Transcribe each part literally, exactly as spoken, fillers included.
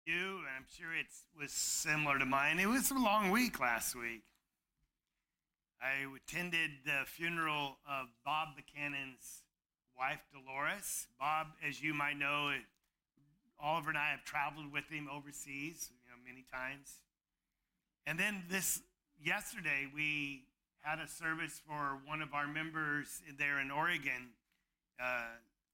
You, and I'm sure it was similar to mine. It was a long week last week. I attended the funeral of Bob Buchanan's wife, Dolores. Bob, as you might know, Oliver and I have traveled with him overseas, you know, many times. And then this yesterday, we had a service for one of our members there in Oregon. Uh,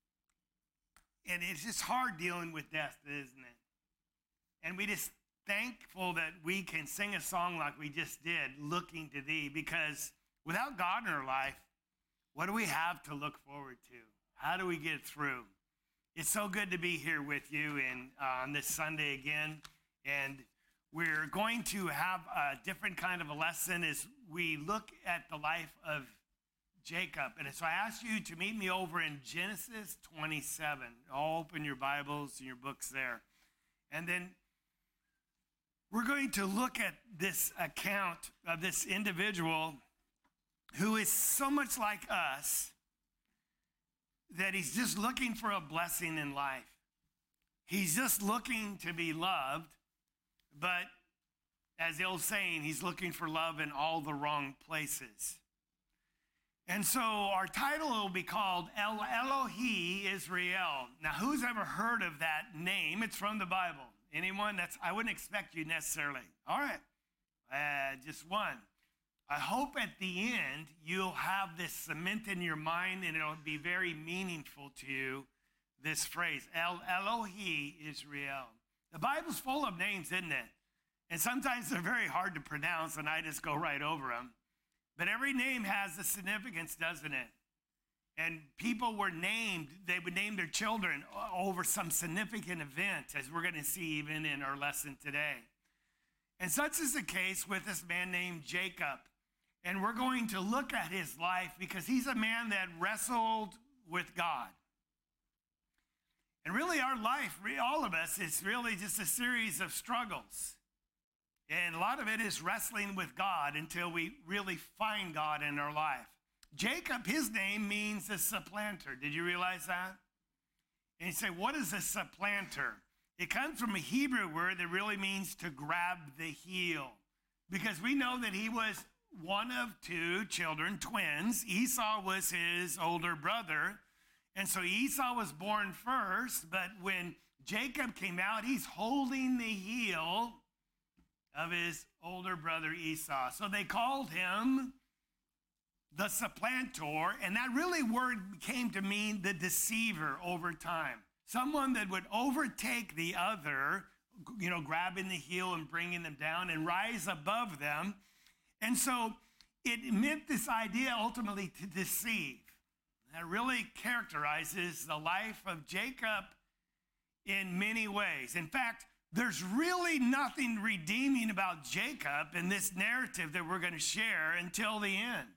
and it's just hard dealing with death, isn't it? And we just thankful that we can sing a song like we just did, Looking to Thee, because without God in our life, what do we have to look forward to? How do we get through? It's so good to be here with you and uh, on this Sunday again. And we're going to have a different kind of a lesson as we look at the life of Jacob. And so I ask you to meet me over in Genesis twenty-seven. All open your Bibles and your books there. And then we're going to look at this account of this individual who is so much like us that he's just looking for a blessing in life. He's just looking to be loved, but as the old saying, he's looking for love in all the wrong places. And so our title will be called El Elohi Israel. Now, who's ever heard of that name? It's from the Bible. Anyone? That's I wouldn't expect you necessarily. All right, uh, just one. I hope at the end you'll have this cement in your mind and it'll be very meaningful to you, this phrase, El Elohi Israel. The Bible's full of names, isn't it? And sometimes they're very hard to pronounce and I just go right over them. But every name has a significance, doesn't it? And people were named, they would name their children over some significant event, as we're going to see even in our lesson today. And such is the case with this man named Jacob. And we're going to look at his life because he's a man that wrestled with God. And really our life, all of us, is really just a series of struggles. And a lot of it is wrestling with God until we really find God in our life. Jacob, his name means a supplanter. Did you realize that? And you say, what is a supplanter? It comes from a Hebrew word that really means to grab the heel. Because we know that he was one of two children, twins. Esau was his older brother. And so Esau was born first. But when Jacob came out, he's holding the heel of his older brother Esau. So they called him the supplanter, and that really word came to mean the deceiver over time. Someone that would overtake the other, you know, grabbing the heel and bringing them down and rise above them. And so it meant this idea ultimately to deceive. That really characterizes the life of Jacob in many ways. In fact, there's really nothing redeeming about Jacob in this narrative that we're going to share until the end.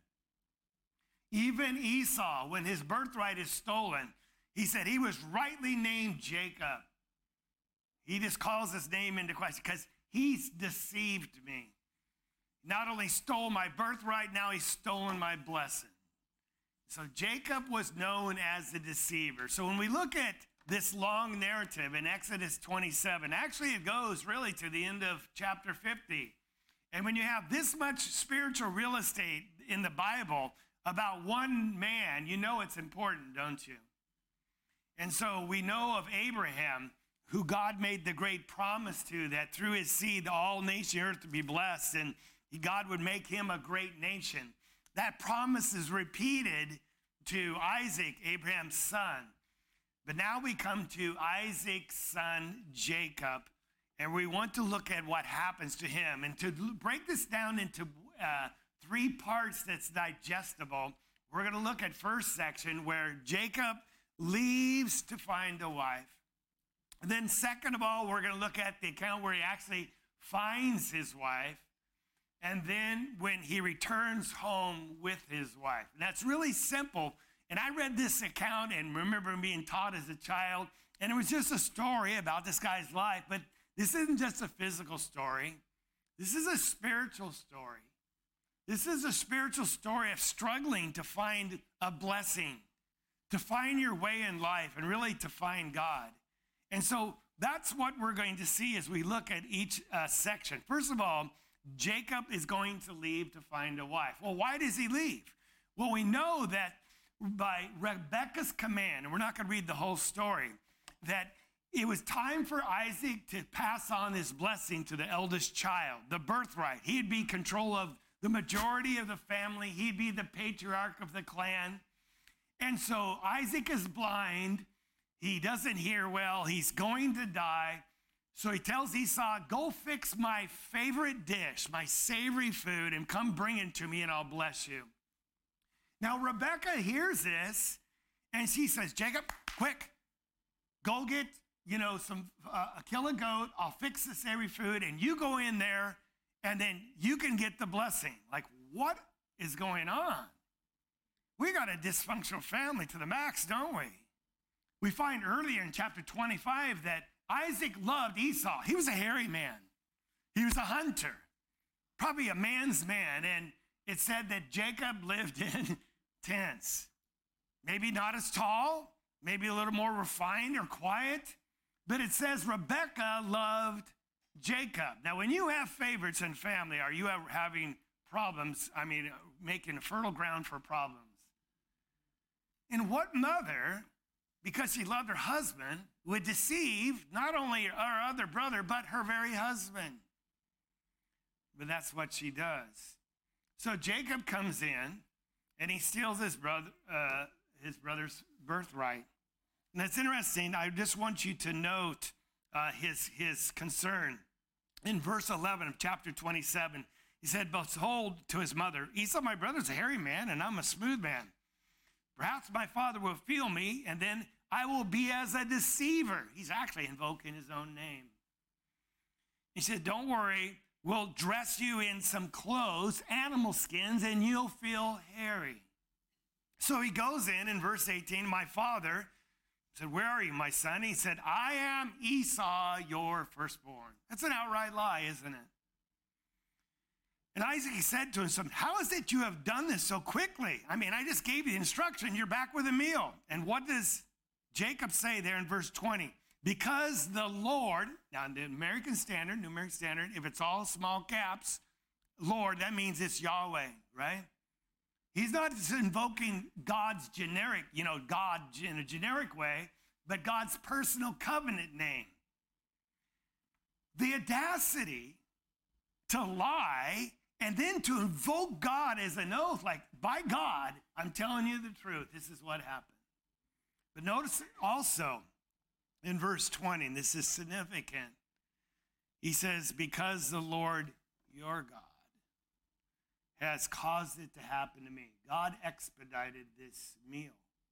Even Esau, when his birthright is stolen, he said he was rightly named Jacob. He just calls his name into question because he's deceived me. Not only stole my birthright, now he's stolen my blessing. So Jacob was known as the deceiver. So when we look at this long narrative in Exodus twenty-seven, actually it goes really to the end of chapter fifty. And when you have this much spiritual real estate in the Bible about one man, you know it's important, don't you? And so we know of Abraham, who God made the great promise to, that through his seed all nations of earth would be blessed, and God would make him a great nation. That promise is repeated to Isaac, Abraham's son. But now we come to Isaac's son, Jacob, and we want to look at what happens to him. And to break this down into uh, three parts that's digestible, we're going to look at first section where Jacob leaves to find a wife. And then second of all, we're going to look at the account where he actually finds his wife. And then when he returns home with his wife. And that's really simple. And I read this account and remember being taught as a child. And it was just a story about this guy's life. But this isn't just a physical story. This is a spiritual story. This is a spiritual story of struggling to find a blessing, to find your way in life, and really to find God. And so that's what we're going to see as we look at each uh, section. First of all, Jacob is going to leave to find a wife. Well, why does he leave? Well, we know that by Rebekah's command, and we're not going to read the whole story, that it was time for Isaac to pass on his blessing to the eldest child, the birthright. He'd be control of the majority of the family. He'd be the patriarch of the clan. And so Isaac is blind. He doesn't hear well. He's going to die. So he tells Esau, go fix my favorite dish, my savory food, and come bring it to me, and I'll bless you. Now, Rebekah hears this, and she says, Jacob, quick, go get, you know, some, uh, kill a goat. I'll fix the savory food, and you go in there, and then you can get the blessing. Like, what is going on? We got a dysfunctional family to the max, don't we? We find earlier in chapter twenty-five that Isaac loved Esau. He was a hairy man. He was a hunter, probably a man's man. And it said that Jacob lived in tents. Maybe not as tall, maybe a little more refined or quiet. But it says Rebekah loved Jacob. Now, when you have favorites in family, are you ever having problems? I mean, making a fertile ground for problems. And what mother, because she loved her husband, would deceive not only her other brother, but her very husband? But that's what she does. So Jacob comes in, and he steals his brother, uh, his brother's birthright. And that's interesting. I just want you to note uh, his, his concern. In verse eleven of chapter twenty-seven, he said, behold, to his mother, Esau, my brother's a hairy man, and I'm a smooth man. Perhaps my father will feel me, and then I will be as a deceiver. He's actually invoking his own name. He said, don't worry, we'll dress you in some clothes, animal skins, and you'll feel hairy. So he goes in, in verse eighteen, my father said, where are you, my son? He said, I am Esau, your firstborn. That's an outright lie, isn't it? And Isaac said to him, how is it you have done this so quickly? I mean, I just gave you the instruction. You're back with a meal. And what does Jacob say there in verse twenty? Because the Lord, now in the American Standard, New American Standard, if it's all small caps, Lord, that means it's Yahweh, right? He's not just invoking God's generic, you know, God in a generic way, but God's personal covenant name. The audacity to lie and then to invoke God as an oath, like, by God, I'm telling you the truth. This is what happened. But notice also in verse twenty, and this is significant, he says, because the Lord your God has caused it to happen to me. God expedited this meal.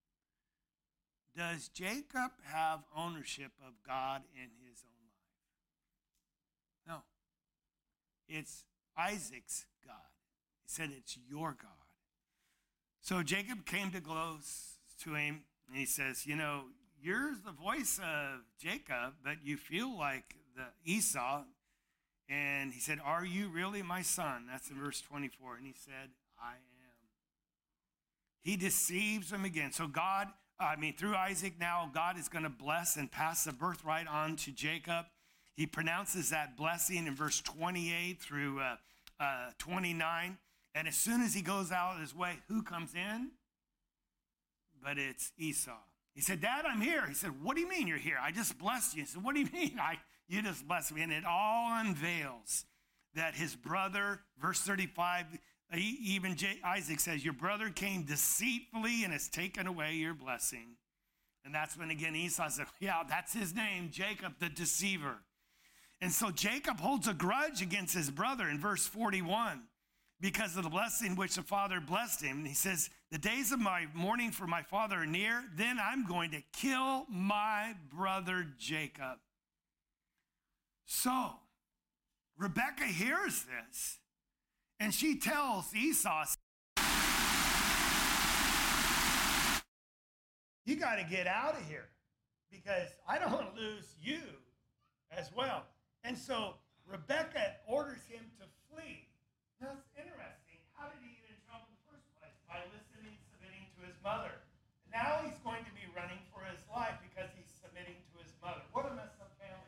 Does Jacob have ownership of God in his own life? No. It's Isaac's God. He said, it's your God. So Jacob came to close to him, and he says, you know, you're the voice of Jacob, but you feel like the Esau. And he said, are you really my son? That's in verse twenty-four. And he said, I am. He deceives him again. So God, I mean, through Isaac now, God is going to bless and pass the birthright on to Jacob. He pronounces that blessing in verse twenty-eight through uh, uh, twenty-nine. And as soon as he goes out of his way, who comes in? But it's Esau. He said, Dad, I'm here. He said, what do you mean you're here? I just blessed you. He said, what do you mean? I, you just blessed me. And it all unveils that his brother, verse thirty-five, he, even J- Isaac says, your brother came deceitfully and has taken away your blessing. And that's when, again, Esau said, yeah, that's his name, Jacob, the deceiver. And so Jacob holds a grudge against his brother in verse forty-one because of the blessing which the father blessed him. And he says, the days of my mourning for my father are near. Then I'm going to kill my brother Jacob. So Rebekah hears this, and she tells Esau, you got to get out of here because I don't want to lose you as well. And so Rebekah orders him to flee. Now, it's interesting. How did he get in trouble in the first place? By listening, submitting to his mother. And now he's going to be running for his life because he's submitting to his mother. What a messed up family.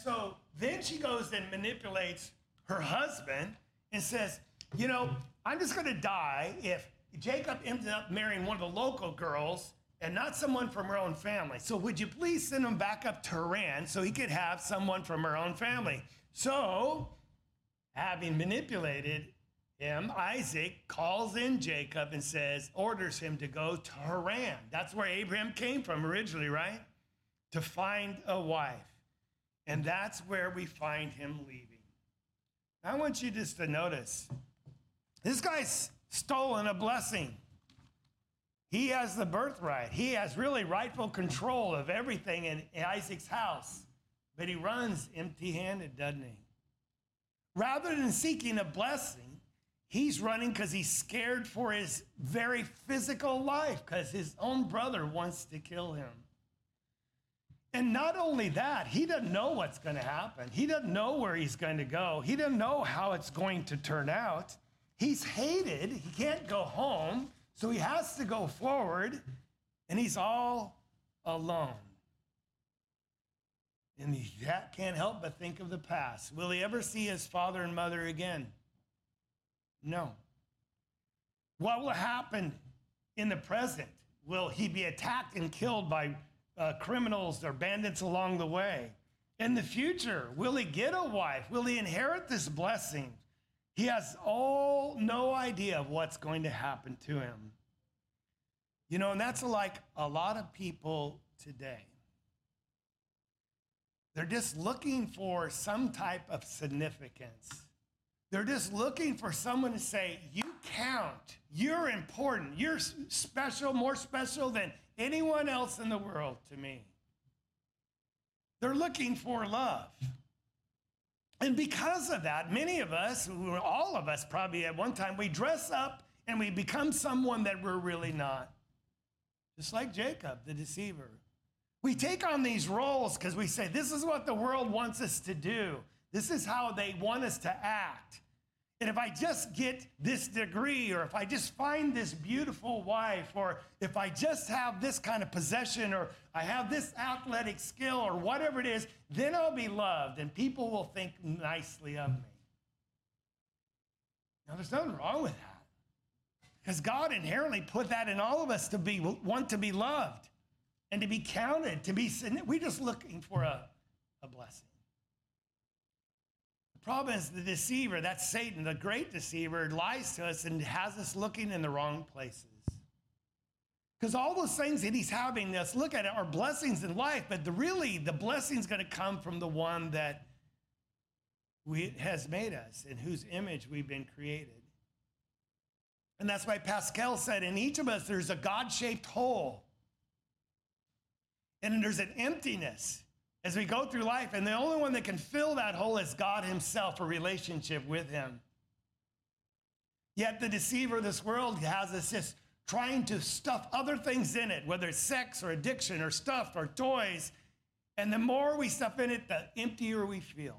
so then she goes and manipulates her husband and says, you know, I'm just going to die if Jacob ends up marrying one of the local girls and not someone from her own family. So would you please send him back up to Haran so he could have someone from her own family? So, having manipulated him, Isaac calls in Jacob and says, orders him to go to Haran. That's where Abraham came from originally, right? To find a wife. And that's where we find him leaving. I want you just to notice, this guy's stolen a blessing. He has the birthright. He has really rightful control of everything in Isaac's house. But he runs empty-handed, doesn't he? Rather than seeking a blessing, he's running because he's scared for his very physical life because his own brother wants to kill him. And not only that, he doesn't know what's going to happen. He doesn't know where he's going to go. He doesn't know how it's going to turn out. He's hated. He can't go home, so he has to go forward, and he's all alone. And he can't help but think of the past. Will he ever see his father and mother again? No. What will happen in the present? Will he be attacked and killed by uh, criminals or bandits along the way? In the future, will he get a wife? Will he inherit this blessing? He has all no idea of what's going to happen to him. You know, and that's like a lot of people today. They're just looking for some type of significance. They're just looking for someone to say, you count, you're important, you're special, more special than anyone else in the world to me. They're looking for love. And because of that, many of us, all of us probably at one time, we dress up and we become someone that we're really not. Just like Jacob, the deceiver. We take on these roles because we say, this is what the world wants us to do. This is how they want us to act. And if I just get this degree, or if I just find this beautiful wife, or if I just have this kind of possession, or I have this athletic skill, or whatever it is, then I'll be loved and people will think nicely of me. Now, there's nothing wrong with that. Because God inherently put that in all of us to be, want to be loved and to be counted, to be, we're just looking for a, a blessing. The problem is the deceiver, that's Satan, the great deceiver, lies to us and has us looking in the wrong places. Because all those things that he's having us look at are blessings in life, but the, really the blessing's going to come from the one that we, has made us, in whose image we've been created. And that's why Pascal said, in each of us, there's a God-shaped hole. And there's an emptiness as we go through life. And the only one that can fill that hole is God himself, a relationship with him. Yet the deceiver of this world has us just trying to stuff other things in it, whether it's sex or addiction or stuff or toys. And the more we stuff in it, the emptier we feel.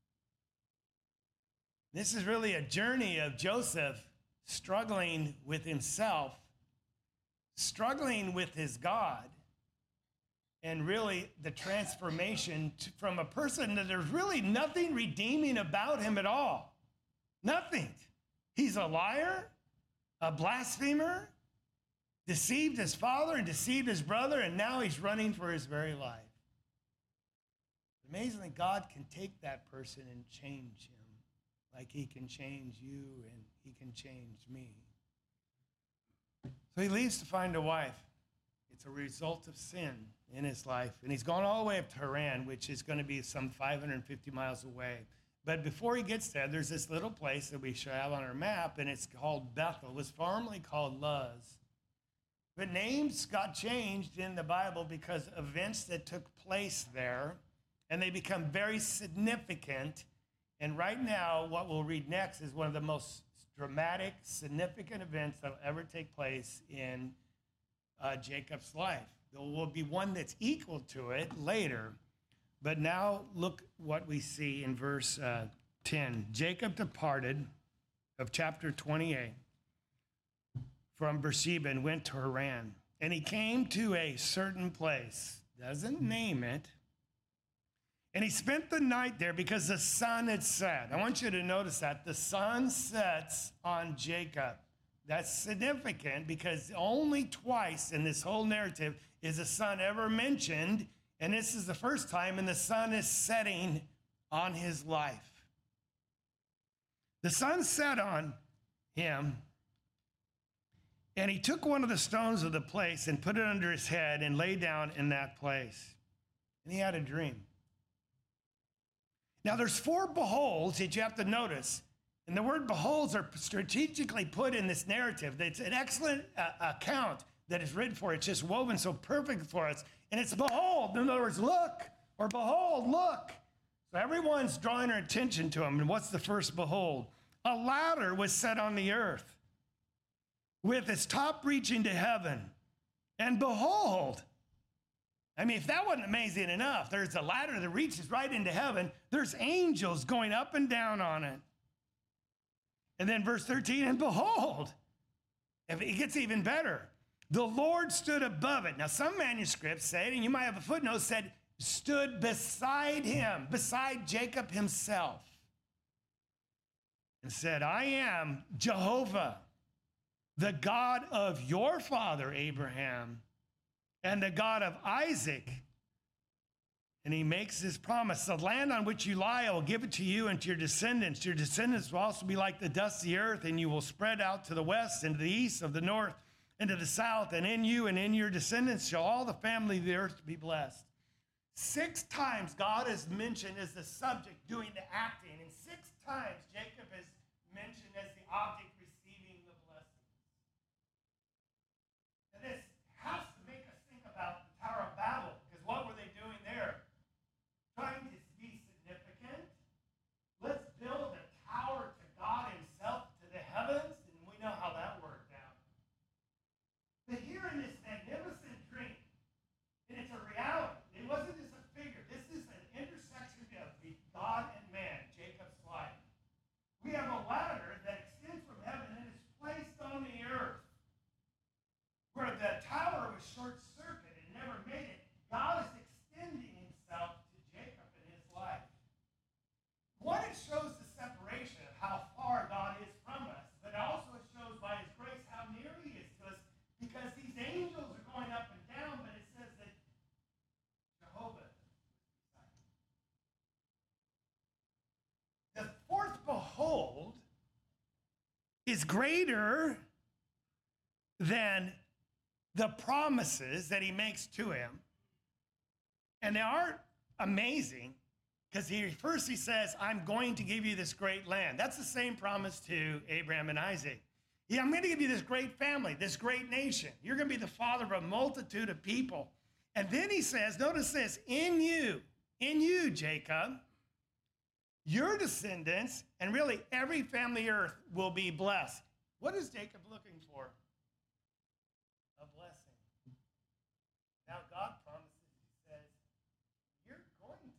This is really a journey of Joseph struggling with himself, struggling with his God, and really the transformation to, from a person that there's really nothing redeeming about him at all. Nothing. He's a liar, a blasphemer, deceived his father and deceived his brother, and now he's running for his very life. Amazingly, God can take that person and change him like he can change you and he can change me. So he leaves to find a wife. It's a result of sin in his life. And he's gone all the way up to Haran, which is going to be some five hundred fifty miles away. But before he gets there, there's this little place that we should have on our map, and it's called Bethel. It was formerly called Luz. But names got changed in the Bible because of events that took place there, and they become very significant. And right now, what we'll read next is one of the most dramatic, significant events that will ever take place in uh, Jacob's life. There will be one that's equal to it later. But now look what we see in verse uh, ten. Jacob departed of chapter twenty-eight from Beersheba and went to Haran. And he came to a certain place, doesn't name it, And he spent the night there because the sun had set. I want you to notice that. The sun sets on Jacob. That's significant because only twice in this whole narrative is the sun ever mentioned. And this is the first time, and the sun is setting on his life. The sun set on him, and he took one of the stones of the place and put it under his head and lay down in that place. And he had a dream. Now, there's four beholds that you have to notice. And the word beholds are strategically put in this narrative. It's an excellent uh, account that is written for it. It's just woven so perfect for us. And it's behold. In other words, look, or behold, look. So everyone's drawing their attention to him. And what's the first behold? A ladder was set on the earth with its top reaching to heaven. And behold, I mean, if that wasn't amazing enough, there's a ladder that reaches right into heaven. There's angels going up and down on it. And then verse thirteen, and behold, if it gets even better, the Lord stood above it. Now, some manuscripts say, and you might have a footnote, said, stood beside him, beside Jacob himself, and said, I am Jehovah, the God of your father Abraham, and the God of Isaac. And he makes his promise. The land on which you lie, I will give it to you and to your descendants. Your descendants will also be like the dust of the earth, and you will spread out to the west and to the east, of the north and to the south. And in you and in your descendants shall all the family of the earth be blessed. Six times God is mentioned as the subject doing the acting, and six times Jacob is mentioned as the object receiving the blessing. And this has to make us think about the Tower of Babel, because what were they doing there? Trying to be significant. Let's build a tower to God himself, to the heavens, and we know how that worked out. But here in this magnificent dream, and it's a reality, it wasn't just a figure. This is an intersection of God and man, Jacob's life. We have a ladder that extends from heaven and is placed on the earth, where the tower was short-circuited and never made it. God is extending himself to Jacob in his life. One, it shows the separation of how far God is from us, but also it shows by his grace how near he is to us, because these angels are going up and down, but it says that Jehovah is beside him. The fourth behold is greater than the promises that he makes to him. And they aren't amazing, because he first he says, I'm going to give you this great land. That's the same promise to Abraham and Isaac. Yeah, I'm going to give you this great family, this great nation. You're going to be the father of a multitude of people. And then he says, notice this, in you, in you, Jacob, your descendants, and really every family earth will be blessed. What is Jacob looking for? A blessing. Now God promises, he says, you're going to be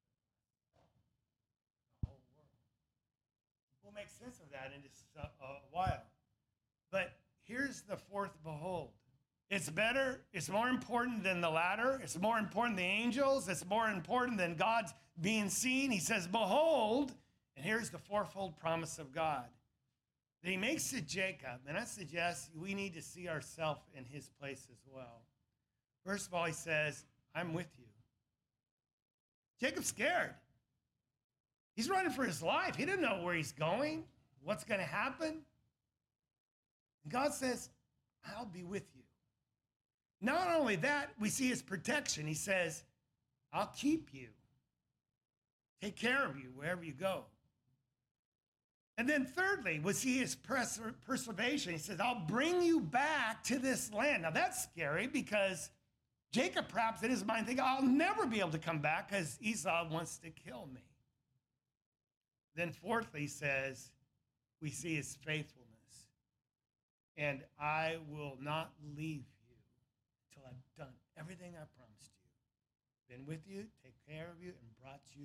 the whole world. We'll make sense of that in just a, a while. But here's the fourth behold. It's better, it's more important than the ladder. It's more important than the angels. It's more important than God's being seen. He says, behold, and here's the fourfold promise of God that he makes to Jacob. And I suggest we need to see ourselves in his place as well. First of all, he says, I'm with you. Jacob's scared. He's running for his life. He didn't know where he's going, what's going to happen. And God says, I'll be with you. Not only that, we see his protection. He says, I'll keep you, take care of you wherever you go. And then thirdly, we see his pers- preservation. He says, I'll bring you back to this land. Now that's scary, because Jacob perhaps in his mind thinking, I'll never be able to come back because Esau wants to kill me. Then fourthly, he says, we see his faithfulness. And I will not leave you until I've done everything I promised you. Been with you, take care of you, and brought you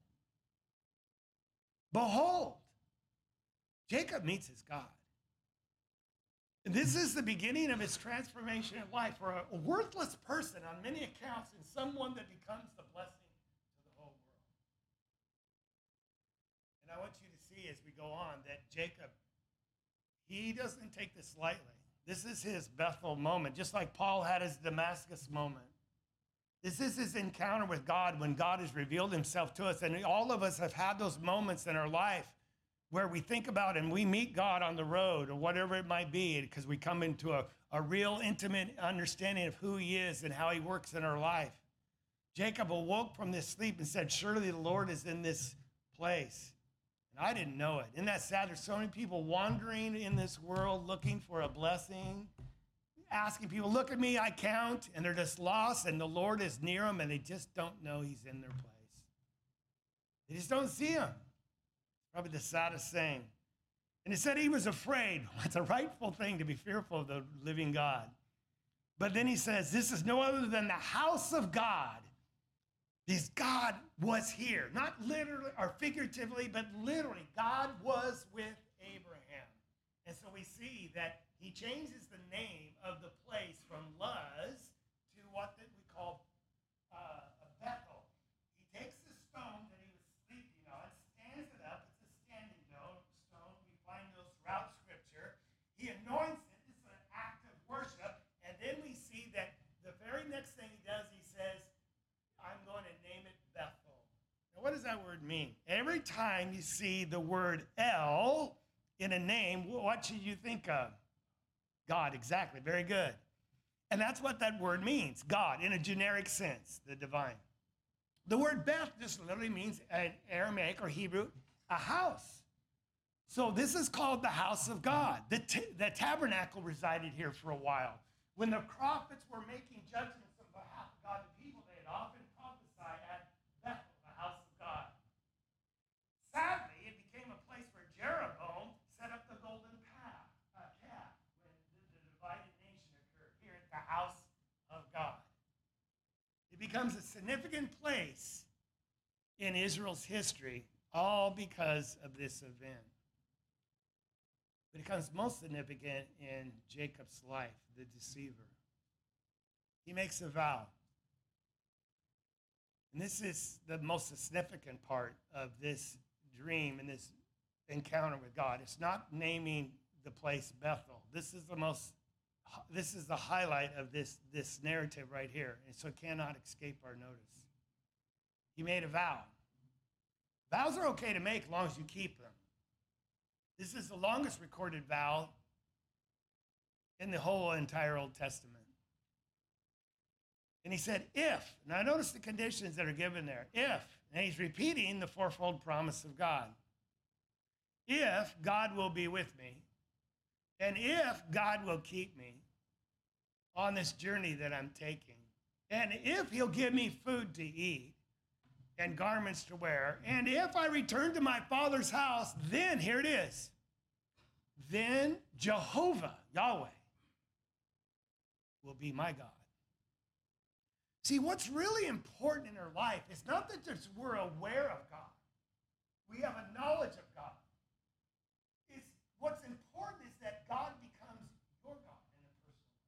home. Behold, Jacob meets his God. And this is the beginning of his transformation in life, for a worthless person on many accounts and someone that becomes the blessing to the whole world. I want you to see as we go on that Jacob, he doesn't take this lightly. This is his Bethel moment, just like Paul had his Damascus moment. This is his encounter with God when God has revealed himself to us. And all of us have had those moments in our life where we think about and we meet God on the road or whatever it might be, because we come into a, a real intimate understanding of who he is and how he works in our life. Jacob awoke from this sleep and said, surely the Lord is in this place. And I didn't know it. Isn't that sad? There's so many people wandering in this world looking for a blessing, asking people, look at me, I count, and they're just lost, and the Lord is near them, and they just don't know he's in their place. They just don't see him. Probably the saddest thing. And it said he was afraid. It's a rightful thing to be fearful of the living God. But then he says, this is no other than the house of God. This God was here, not literally or figuratively, but literally, God was with Abraham. And so we see that he changes the name of the place from Luz to what that we call uh, Bethel. He takes the stone that he was sleeping on, stands it up. It's a standing stone. We find those throughout Scripture. He anoints it. This is an act of worship. And then we see that the very next thing he does, he says, I'm going to name it Bethel. Now, what does that word mean? Every time you see the word El in a name, what should you think of? God, exactly. Very good. And that's what that word means, God, in a generic sense, the divine. The word Beth just literally means, in Aramaic or Hebrew, a house. So this is called the house of God. The, t- the tabernacle resided here for a while. When the prophets were making judgments on behalf of God, the people, they had often prophesied at Bethel, the house of God. Sadly, it became a place where Jeroboam set up the golden calf, uh, calf when the, the divided nation occurred here at the house of God. It becomes a significant place in Israel's history, all because of this event. But it becomes most significant in Jacob's life, the deceiver. He makes a vow. And this is the most significant part of this dream and this encounter with God. It's not naming the place Bethel. This is the most, this is the highlight of this, this narrative right here. And so it cannot escape our notice. He made a vow. Vows are okay to make as long as you keep them. This is the longest recorded vow in the whole entire Old Testament. And he said, if, now notice the conditions that are given there. If, and he's repeating the fourfold promise of God. If God will be with me, and if God will keep me on this journey that I'm taking, and if he'll give me food to eat and garments to wear, and if I return to my father's house, then, here it is, then Jehovah, Yahweh, will be my God. See, what's really important in our life is not that just we're aware of God. We have a knowledge of God. It's, what's important is that God becomes your God in a personal way.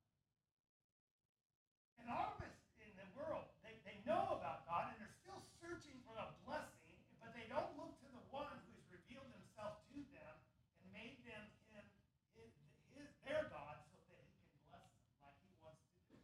And all of us in the world, they, they know about God, and they're still searching for a blessing, but they don't look to the one who has revealed himself to them and made them him his, his, their God so that he can bless them like he wants to do.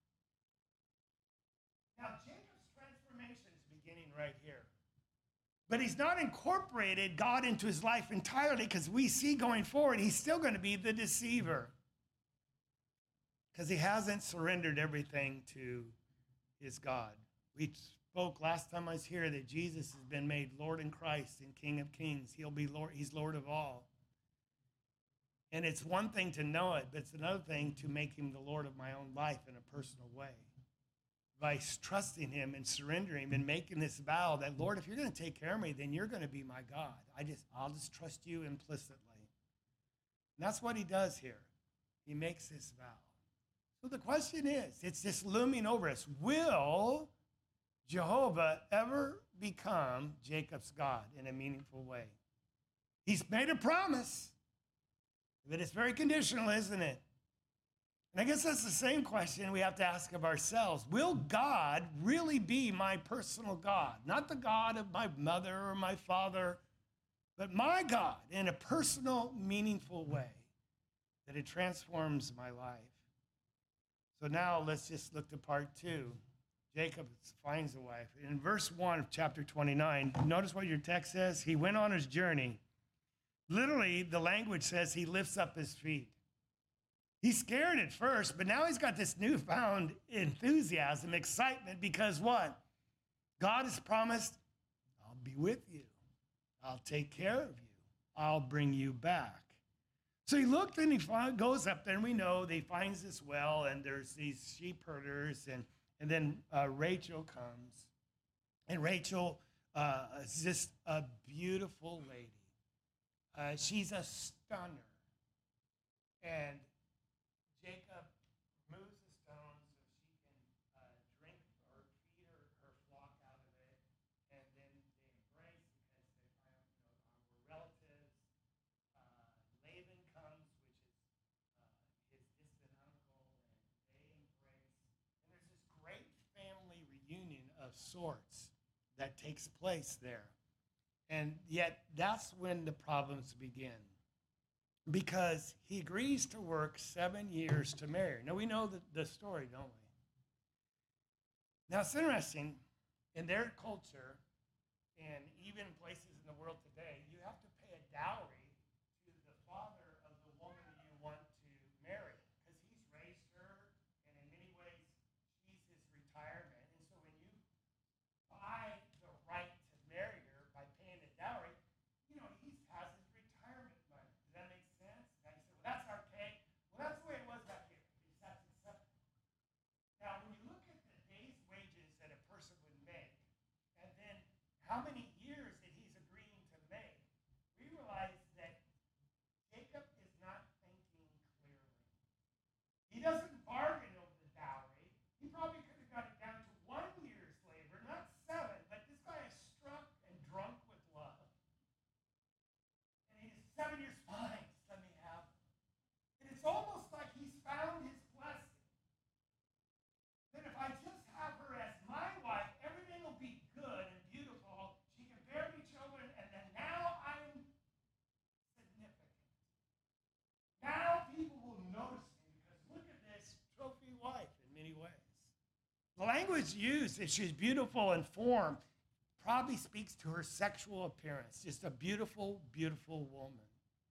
Now, Jacob's transformation is beginning right here. But he's not incorporated God into his life entirely, because we see going forward, he's still going to be the deceiver. Because he hasn't surrendered everything to his God. We spoke last time I was here that Jesus has been made Lord in Christ and King of Kings. He'll be Lord, he's Lord of all. And it's one thing to know it, but it's another thing to make him the Lord of my own life in a personal way. By trusting him and surrendering him and making this vow that, Lord, if you're going to take care of me, then you're going to be my God. I just, I'll just trust you implicitly. And that's what he does here. He makes this vow. So the question is, it's this looming over us. Will Jehovah ever become Jacob's God in a meaningful way? He's made a promise, but it's very conditional, isn't it? And I guess that's the same question we have to ask of ourselves. Will God really be my personal God? Not the God of my mother or my father but my God in a personal, meaningful way that it transforms my life. So now let's just look to part two. Jacob finds a wife. In verse one of chapter twenty-nine, notice what your text says. He went on his journey. Literally, the language says he lifts up his feet. He's scared at first, but now he's got this newfound enthusiasm, excitement, because what? God has promised, I'll be with you. I'll take care of you. I'll bring you back. So he looked and he find, goes up there, and we know that he finds this well, and there's these sheep herders, and, and then uh, Rachel comes. And Rachel uh, is just a beautiful lady. Uh, she's a stunner. And Jacob removes the stone so she can uh, drink or feed her, her flock out of it. And then they embrace because they find out, you know, we're relatives. Uh, Laban comes, which is uh, his distant uncle, and they embrace. And there's this great family reunion of sorts that takes place there. And yet, that's when the problems begin. Because he agrees to work seven years to marry. Now, we know the, the story, don't we? Now, it's interesting. In their culture, and even places in the world today, you have to pay a dowry to the father of the woman you want to marry. Because he's raised her, and in many ways, she's his retirement. And so when you buy the right to marry her by paying a dowry, you know, he has his retirement money. Does that make sense? Now you say, well, that's archaic. Well, that's the way it was back here. It's that's acceptable. Now, when you look at the day's wages that a person would make, and then how many years that he's agreeing to make, we realize that Jacob is not thinking clearly. He doesn't bargain over the dowry. He probably could have got it down to one year's labor, not seven, but this guy is struck and drunk with love. And he is seven years fine. Let me have it. And it's almost like he's found his blessing. That if I just have her as my wife, everything will be good and beautiful. She can bear me children, and then now I'm significant. Now people will notice me because look at this trophy wife in many ways. The language used, if she's beautiful in form, probably speaks to her sexual appearance. Just a beautiful, beautiful woman.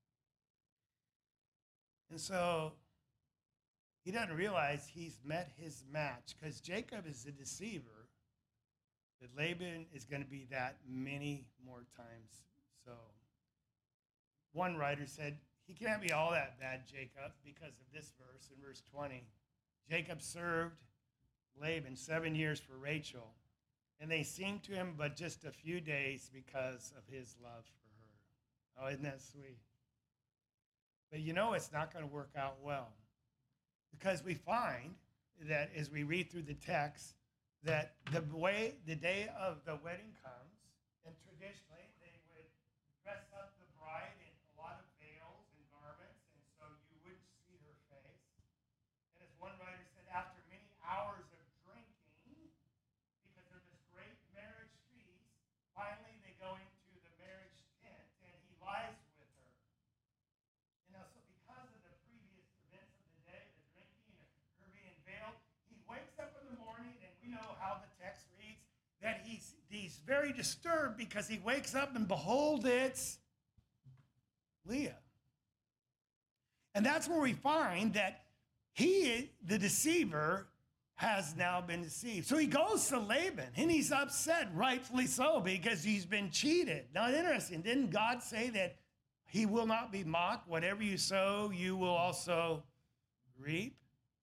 And so he doesn't realize he's met his match because Jacob is a deceiver, but Laban is going to be that many more times. So one writer said, he can't be all that bad, Jacob, because of this verse in verse twenty. Jacob served Laban seven years for Rachel, and they seemed to him but just a few days because of his love for her. Oh, isn't that sweet? But you know it's not going to work out well. Because we find that as we read through the text, that the way the day of the wedding comes, and traditionally they would dress up the bride in a lot of veils and garments, and so you wouldn't see her face. And as one writer said, after many hours of drinking, because of this great marriage feast, finally they go into the marriage tent, and he lies with her. You know, so because of the previous events of the day, the drinking, her being veiled, he wakes up in the morning, and we know how the text reads, that he's, he's very disturbed because he wakes up and behold, it's Leah. And that's where we find that he, the deceiver, has now been deceived. So he goes to Laban, and he's upset, rightfully so, because he's been cheated. Now, interesting, didn't God say that he will not be mocked? Whatever you sow, you will also reap.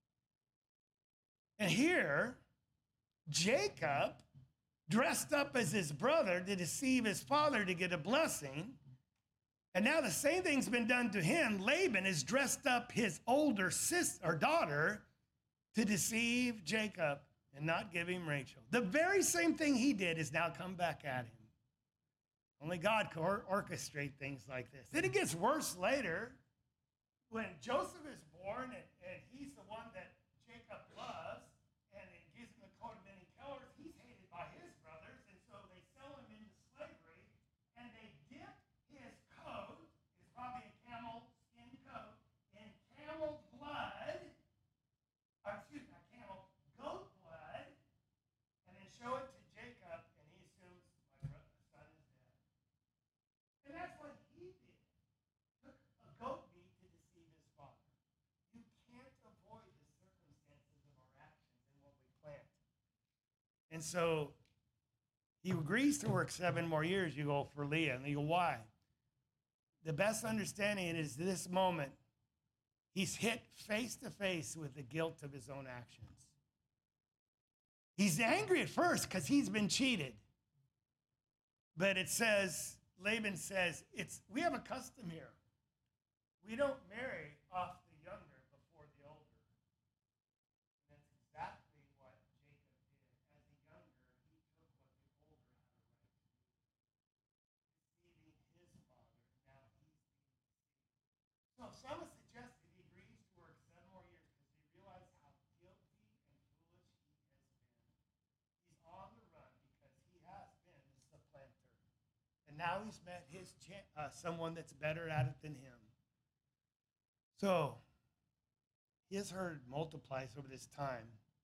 And here, Jacob, dressed up as his brother to deceive his father to get a blessing, and now the same thing's been done to him. Laban has dressed up his older sister or daughter to deceive Jacob and not give him Rachel. The very same thing he did has now come back at him. Only God can or- orchestrate things like this. Then it gets worse later when Joseph is born, and, and he's the one that Jacob loves, and it gives him a coat of many colors. He's hated by his brothers, and so they sell him into slavery, and they dip his And so he agrees to work seven more years. You go, for Leah. And you go, why? The best understanding is this moment, he's hit face to face with the guilt of his own actions. He's angry at first because he's been cheated. But it says, Laban says, it's we have a custom here. We don't marry off the younger before the older. And that's exactly what Jacob did. As the younger, he took what the older had a right to do. Deceiving his father, now he's being deceived. So some have suggested he agrees to work seven more years because he realized how guilty and foolish he has been. He's on the run because he has been the supplanter. And now he's met his cha- uh, someone that's better at it than him. So his herd multiplies over this time.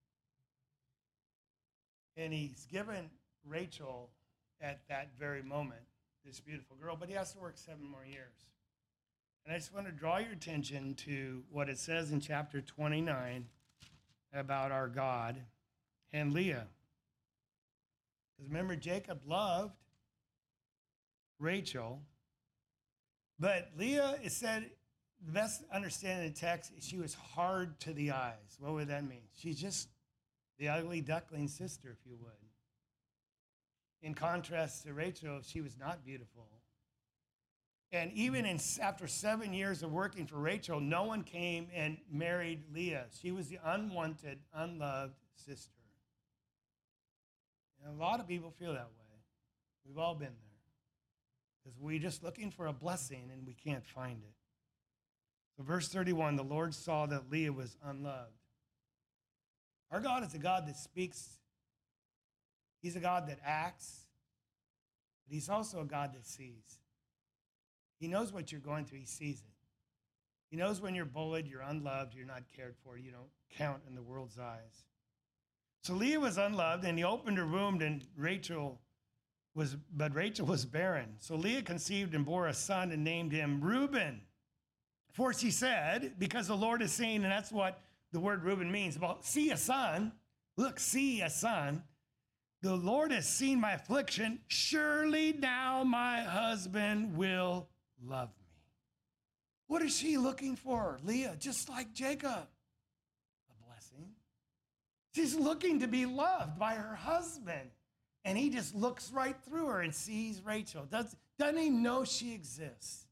And he's given Rachel at that very moment, this beautiful girl, but he has to work seven more years. And I just want to draw your attention to what it says in chapter twenty-nine about our God and Leah. Because remember, Jacob loved Rachel, but Leah, it said, the best understanding of the text is she was hard to the eyes. What would that mean? She's just the ugly duckling sister, if you would. In contrast to Rachel, she was not beautiful. And even in, after seven years of working for Rachel, no one came and married Leah. She was the unwanted, unloved sister. And a lot of people feel that way. We've all been there. Because we're just looking for a blessing and we can't find it. So verse thirty-one, the Lord saw that Leah was unloved. Our God is a God that speaks. He's a God that acts. But he's also a God that sees. He knows what you're going through. He sees it. He knows when you're bullied, you're unloved, you're not cared for, you don't count in the world's eyes. So Leah was unloved, and he opened her womb, and Rachel was, but Rachel was barren. So Leah conceived and bore a son and named him Reuben. For she said, because the Lord is seeing, and that's what the word Reuben means, well, see a son. Look, see a son. The Lord has seen my affliction. Surely now my husband will love me. What is she looking for? Leah, just like Jacob. A blessing. She's looking to be loved by her husband. And he just looks right through her and sees Rachel. Does, doesn't he know she exists?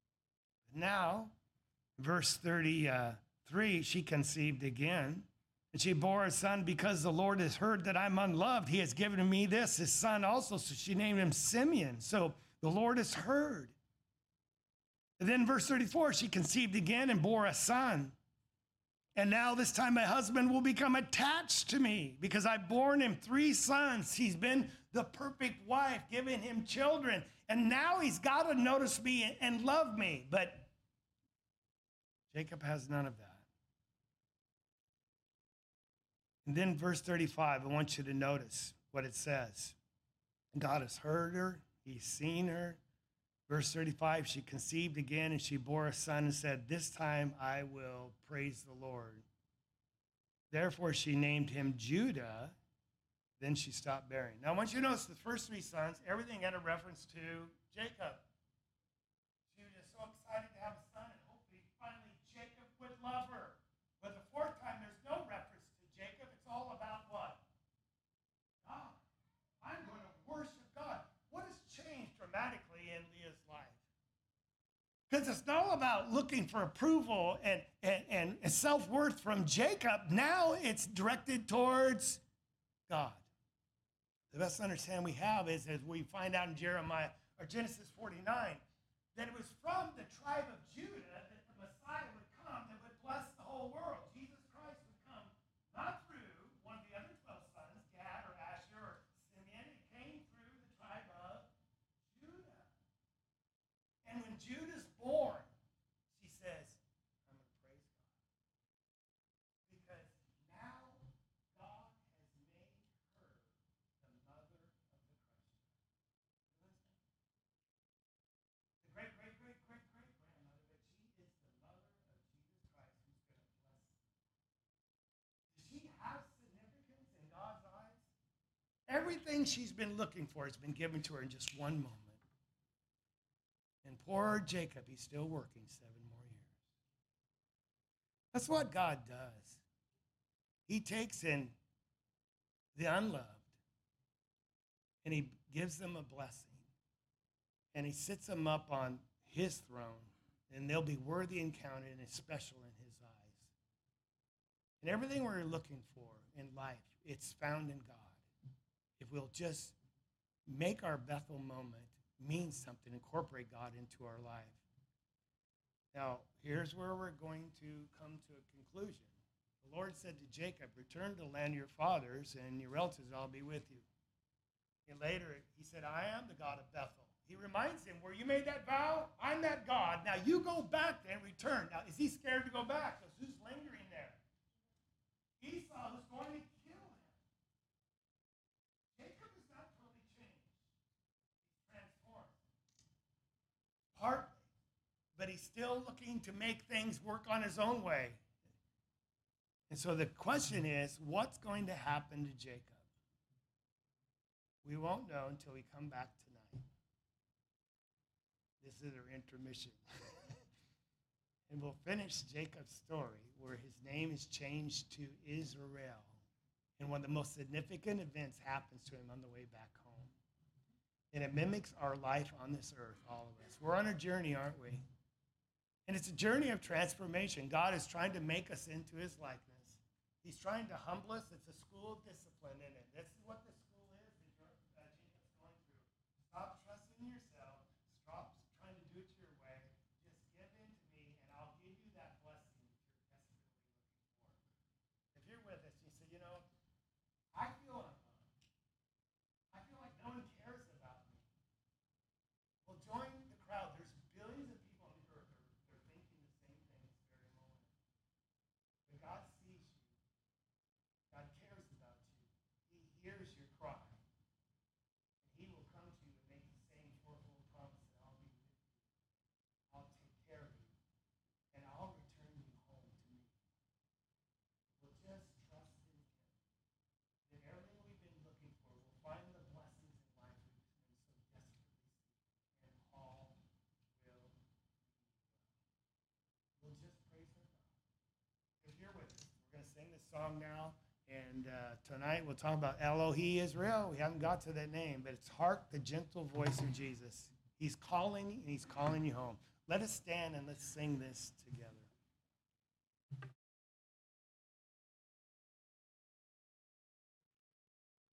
Now, verse thirty-three, she conceived again. And she bore a son because the Lord has heard that I'm unloved. He has given me this, his son also. So she named him Simeon. So the Lord has heard. And then verse thirty-four, she conceived again and bore a son. And now this time my husband will become attached to me because I've borne him three sons. He's been the perfect wife, giving him children. And now he's got to notice me and love me. But Jacob has none of that. And then verse thirty-five, I want you to notice what it says. God has heard her. He's seen her. Verse thirty-five, she conceived again and she bore a son and said, this time I will praise the Lord. Therefore she named him Judah. Then she stopped bearing. Now I want you to notice the first three sons, everything had a reference to Jacob. She was just so excited to have a son and hopefully finally Jacob would love her. But the fourth time there's no reference to Jacob. It's all about what? God. I'm going to worship God. What has changed dramatically in Leah's life? Because it's not all about looking for approval and, and, and self-worth from Jacob. Now it's directed towards God. The best understanding we have is, as we find out in Jeremiah or Genesis forty-nine, that it was from the tribe of Judah that the Messiah would come that would bless the whole world. Jesus Christ would come not through one of the other twelve sons, Gad or Asher or Simeon. It came through the tribe of Judah. And when Judah's born, she says, I'm going to praise God. Because now God has made her the mother of the Christ. The great, great, great, great, great grandmother, but she is the mother of everything she's been looking for has been given to her in just one moment. And poor Jacob, he's still working seven more years. That's what God does. He takes in the unloved and he gives them a blessing. And he sits them up on his throne, and they'll be worthy and counted and special in his eyes. And everything we're looking for in life, it's found in God. If we'll just make our Bethel moment mean something, incorporate God into our life. Now, here's where we're going to come to a conclusion. The Lord said to Jacob, return to the land of your fathers, and your relatives will be with you. And later, he said, I am the God of Bethel. He reminds him, where you made that vow, I'm that God. Now you go back there and return. Now, is he scared to go back? Because who's lingering there? Esau is going to kill him. Jacob is not totally changed. He's transformed. Partly. But he's still looking to make things work on his own way. And so the question is, what's going to happen to Jacob? We won't know until we come back tonight. This is our intermission. And we'll finish Jacob's story where his name is changed to Israel. And one of the most significant events happens to him on the way back home. And it mimics our life on this earth, all of us. We're on a journey, aren't we? And it's a journey of transformation. God is trying to make us into his likeness. He's trying to humble us. It's a school of discipline in it. This is what the school is that uh, Jacob's going through. Stop trusting yourself. Stop trying to do it your way. Just give in to me, and I'll give you that blessing that you're desperately looking for. If you're with us, you say, you know, I feel unloved. I feel like no one cares about me. Well, join the crowd. There's billions of people on the earth that are they're thinking the same thing at this very moment. But God sees you. God cares about you. He hears your cry. And he will come to you and make the same fourfold promise that I'll be with you. I'll take care of you. And I'll return you home to me. We'll just trust in him. That everything we've been looking for, we'll find the blessings in life we've been so desperately seeking. And all will be well. We'll just praise our God. If you're with us, we're going to sing this song now. And uh, tonight we'll talk about Elohi Israel. We haven't got to that name, but it's Hark the Gentle Voice of Jesus. He's calling and he's calling you home. Let us stand and let's sing this together.